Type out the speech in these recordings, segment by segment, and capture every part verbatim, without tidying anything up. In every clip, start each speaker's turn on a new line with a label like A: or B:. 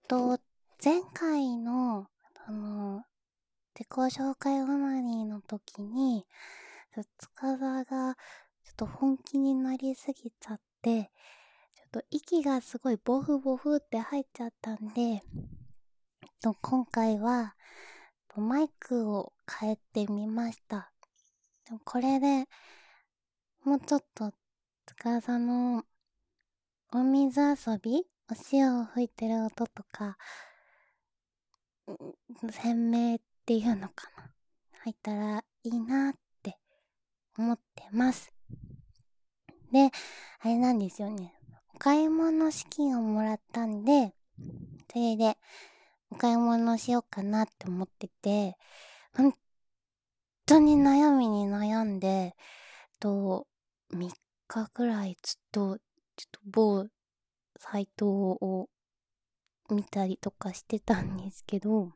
A: と、前回の、あの、自己紹介オナニーの時に、塚田がちょっと本気になりすぎちゃって、ちょっと息がすごいボフボフって入っちゃったんで、と今回はマイクを変えてみました。でもこれでもうちょっと塚田のお水遊び、お塩を吹いてる音とか、鮮明っていうのかな、入ったらいいなって思ってます。で、あれなんですよね。お買い物資金をもらったんで、それでお買い物しようかなって思ってて、本当に悩みに悩んで、とみっかくらいずっとちょっと某サイトを見たりとかしてたんですけど、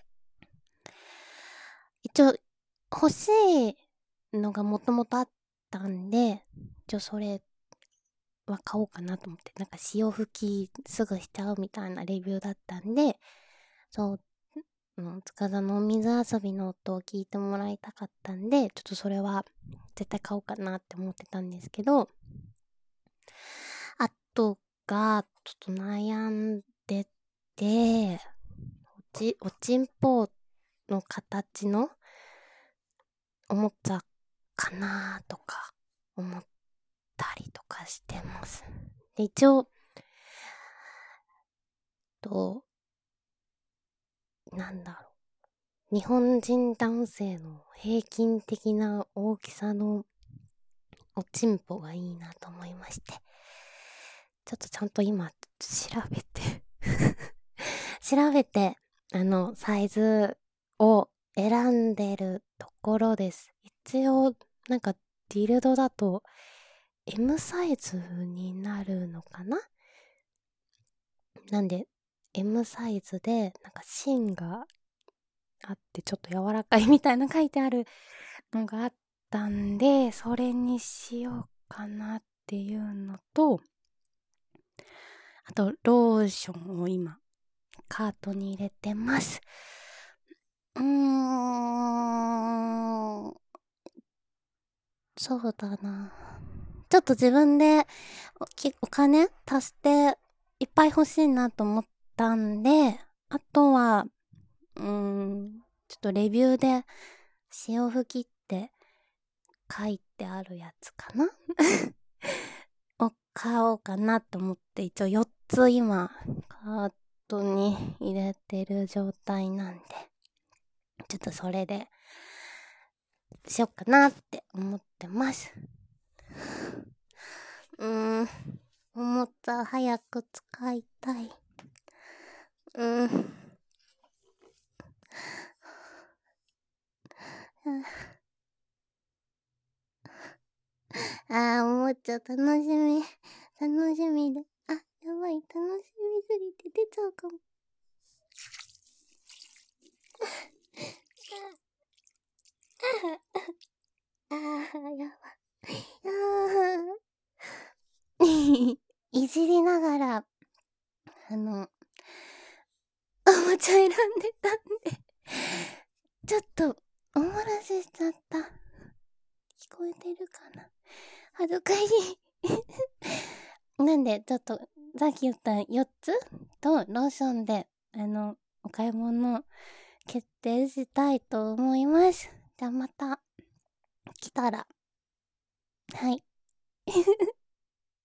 A: 一応欲しいのがもともとあったんで、一応それは買おうかなと思って、なんか潮吹きすぐしちゃうみたいなレビューだったんで、そう、うん、塚田のお水遊びの音を聞いてもらいたかったんで、ちょっとそれは絶対買おうかなって思ってたんですけど、あとがちょっと悩んでて、おち、おちんぽの形のおもちゃかなとか思ったりとかしてます。で、一応、と、なんだろう。日本人男性の平均的な大きさのおちんぽがいいなと思いまして。ちょっとちゃんと今調べて調べて、あの、サイズを選んでるところです。一応、なんかディルドだと エム サイズになるのかな？なんで エム サイズでなんか芯があってちょっと柔らかいみたいな書いてあるのがあったんで、それにしようかなっていうのと、あとローションを今カートに入れてます。うーん、そうだな。ちょっと自分で お, お金足していっぱい欲しいなと思ったんで、あとは、うーん、ちょっとレビューで潮吹きって書いてあるやつかなを買おうかなと思って、一応よっつ今カートに入れてる状態なんで、ちょっとそれでしよっかなって思ってます。うーん、おもちゃ早く使いたい。うーん。あー、おもちゃ楽しみ。楽しみで。あ、やばい、楽しみすぎて出ちゃうかも。あー、やばい。いじりながら、あの、おもちゃ選んでたんで、ちょっと、おもらししちゃった。聞こえてるかな？恥ずかしい。なんで、ちょっと、さっき言ったよっつとローションで、あの、お買い物決定したいと思います。じゃあまた来たら、はい。